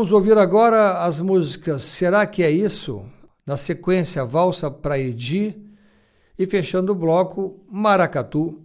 Vamos ouvir agora as músicas Será que é isso? Na sequência, Valsa pra Edi e fechando o bloco, Maracatu.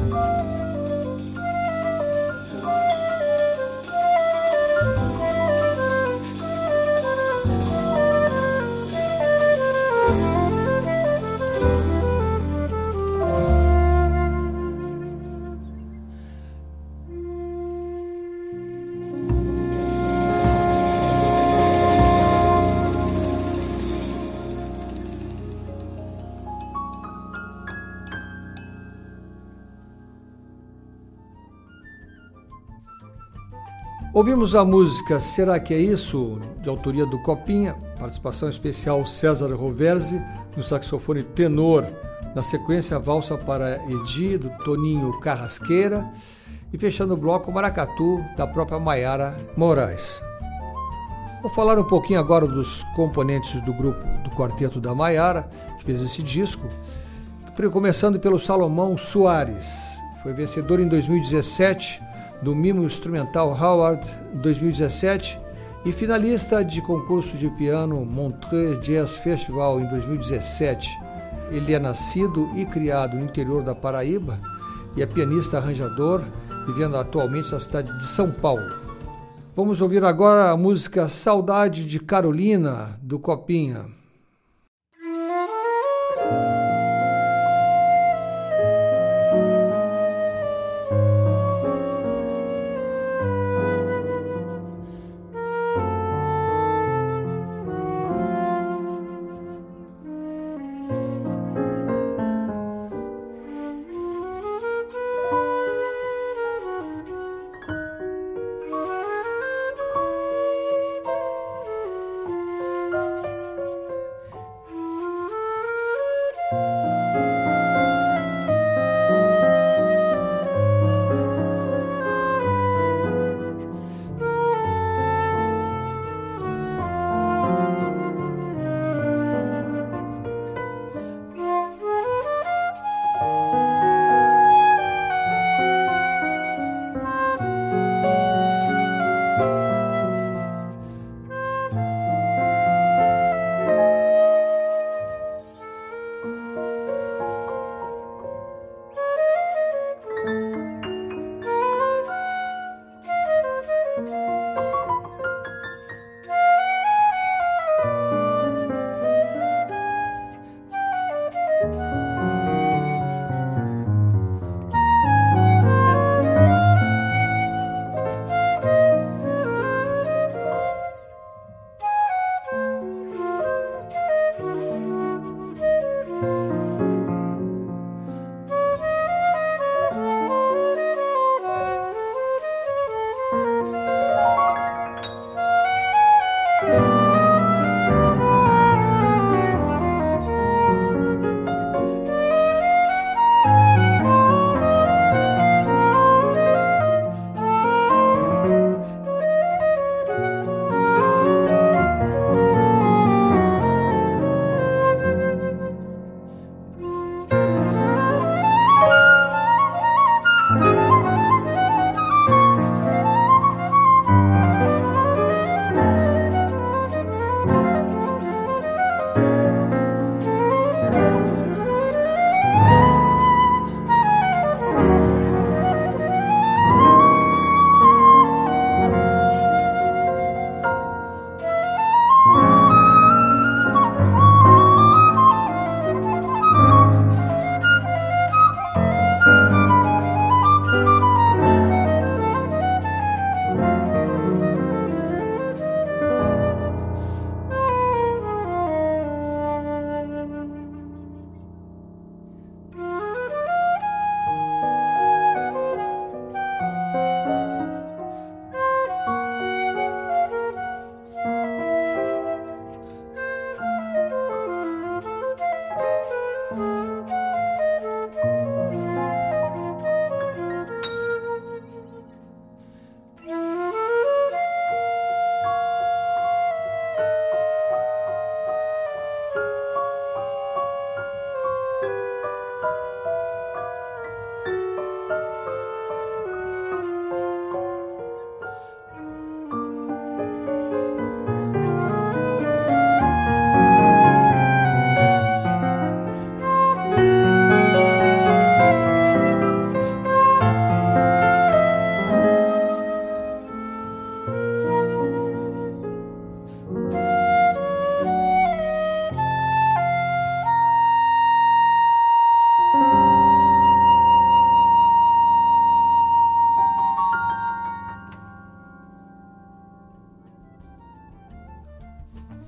Ouvimos a música Será que é isso?, de autoria do Copinha, participação especial César Roversi no saxofone tenor, na sequência Valsa para Edi, do Toninho Carrasqueira, e fechando o bloco Maracatu, da própria Maiara Moraes. Vou falar um pouquinho agora dos componentes do grupo do Quarteto da Maiara, que fez esse disco, começando pelo Salomão Soares, foi vencedor em 2017 do Mimo Instrumental Howard 2017 e finalista de concurso de piano Montreux Jazz Festival em 2017. Ele é nascido e criado no interior da Paraíba e é pianista arranjador, vivendo atualmente na cidade de São Paulo. Vamos ouvir agora a música Saudade de Carolina, do Copinha.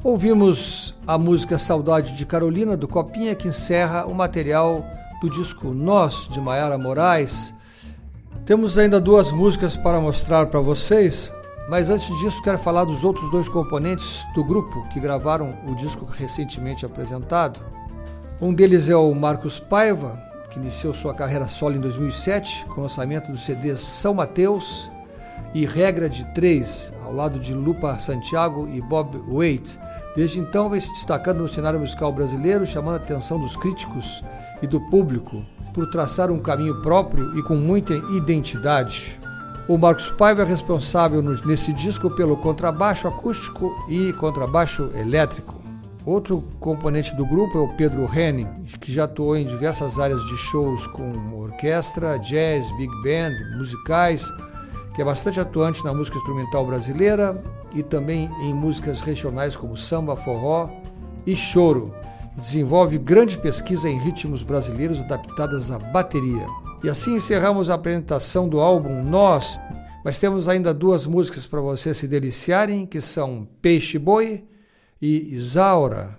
Ouvimos a música Saudade de Carolina, do Copinha, que encerra o material do disco Nós, de Maiara Moraes. Temos ainda 2 músicas para mostrar para vocês, mas antes disso quero falar dos outros 2 componentes do grupo que gravaram o disco recentemente apresentado. Um deles é o Marcos Paiva, que iniciou sua carreira solo em 2007 com o lançamento do CD São Mateus e Regra de 3, ao lado de Lupa Santiago e Bob Waite. Desde então vem se destacando no cenário musical brasileiro, chamando a atenção dos críticos e do público por traçar um caminho próprio e com muita identidade. O Marcos Paiva é responsável nesse disco pelo contrabaixo acústico e contrabaixo elétrico. Outro componente do grupo é o Pedro Henning, que já atuou em diversas áreas de shows com orquestra, jazz, big band, musicais, que é bastante atuante na música instrumental brasileira e também em músicas regionais como samba, forró e choro. Desenvolve grande pesquisa em ritmos brasileiros adaptadas à bateria. E assim encerramos a apresentação do álbum Nós, mas temos ainda 2 músicas para vocês se deliciarem, que são Peixe Boi e Isaura.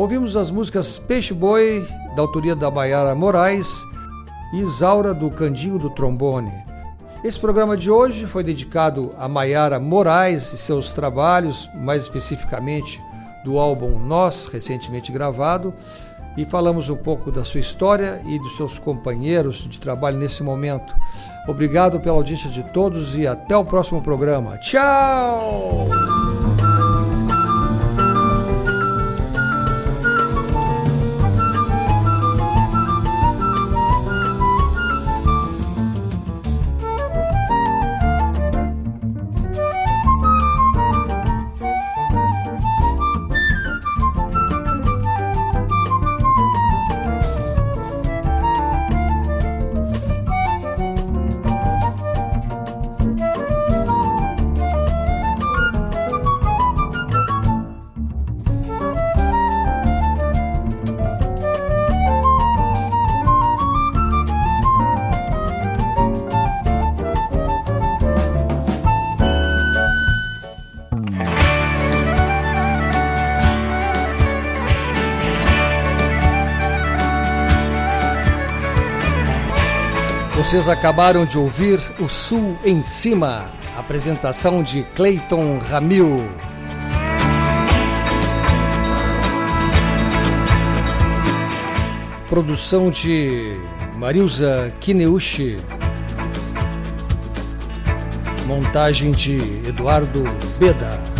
Ouvimos as músicas Peixe Boi, da autoria da Maiara Moraes, e Isaura, do Candinho do Trombone. Esse programa de hoje foi dedicado a Maiara Moraes e seus trabalhos, mais especificamente do álbum Nós, recentemente gravado, e falamos um pouco da sua história e dos seus companheiros de trabalho nesse momento. Obrigado pela audiência de todos e até o próximo programa. Tchau! Vocês acabaram de ouvir O Sul em Cima, apresentação de Cleiton Ramil. Produção de Marilza Kineuchi. Montagem de Eduardo Beda.